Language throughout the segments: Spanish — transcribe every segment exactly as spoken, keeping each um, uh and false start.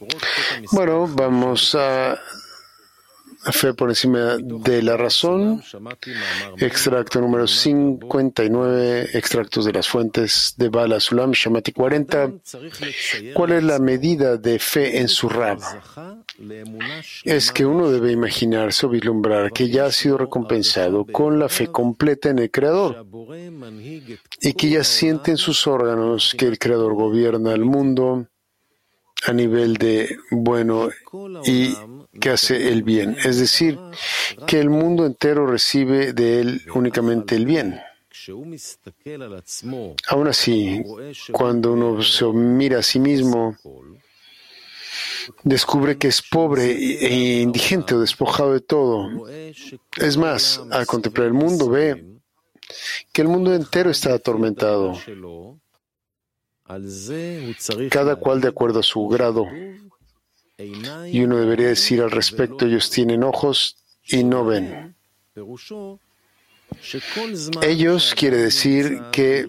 Bueno, vamos a Fe por encima de la razón, extracto número cincuenta y nueve, extractos de las fuentes de Bala Sulam, Shamati cuarenta. ¿Cuál es la medida de fe en su Rab? Es que uno debe imaginarse o vislumbrar que ya ha sido recompensado con la fe completa en el Creador y que ya siente en sus órganos que el Creador gobierna el mundo a nivel de bueno y que hace el bien. Es decir, que el mundo entero recibe de él únicamente el bien. Aún así, cuando uno se mira a sí mismo, descubre que es pobre e indigente o despojado de todo. Es más, al contemplar el mundo, ve que el mundo entero está atormentado, cada cual de acuerdo a su grado. Y uno debería decir al respecto, ellos tienen ojos y no ven. Ellos quiere decir que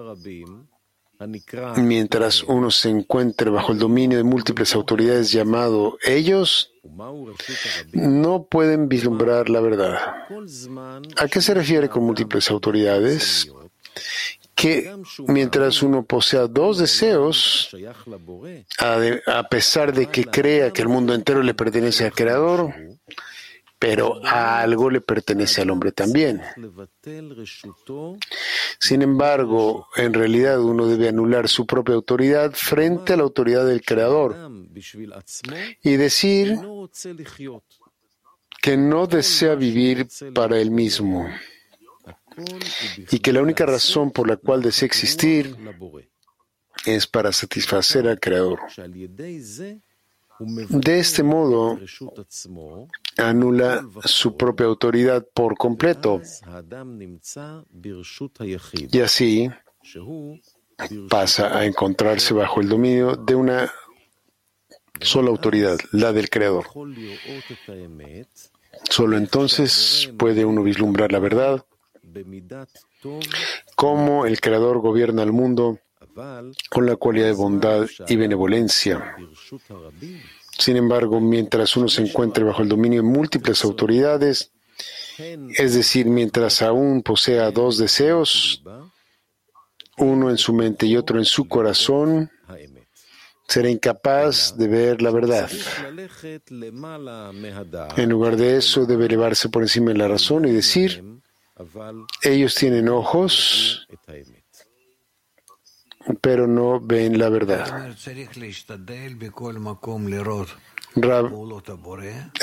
mientras uno se encuentre bajo el dominio de múltiples autoridades llamado ellos, no pueden vislumbrar la verdad. ¿A qué se refiere con múltiples autoridades? Que mientras uno posea dos deseos, a, de, a pesar de que crea que el mundo entero le pertenece al Creador, pero a algo le pertenece al hombre también. Sin embargo, en realidad uno debe anular su propia autoridad frente a la autoridad del Creador y decir que no desea vivir para él mismo y que la única razón por la cual desea existir es para satisfacer al Creador. De este modo, anula su propia autoridad por completo y así pasa a encontrarse bajo el dominio de una sola autoridad, la del Creador. Solo entonces puede uno vislumbrar la verdad, cómo el Creador gobierna el mundo con la cualidad de bondad y benevolencia. Sin embargo, mientras uno se encuentre bajo el dominio de múltiples autoridades, es decir, mientras aún posea dos deseos, uno en su mente y otro en su corazón, será incapaz de ver la verdad. En lugar de eso, debe elevarse por encima de la razón y decir, ellos tienen ojos, pero no ven la verdad. Rab,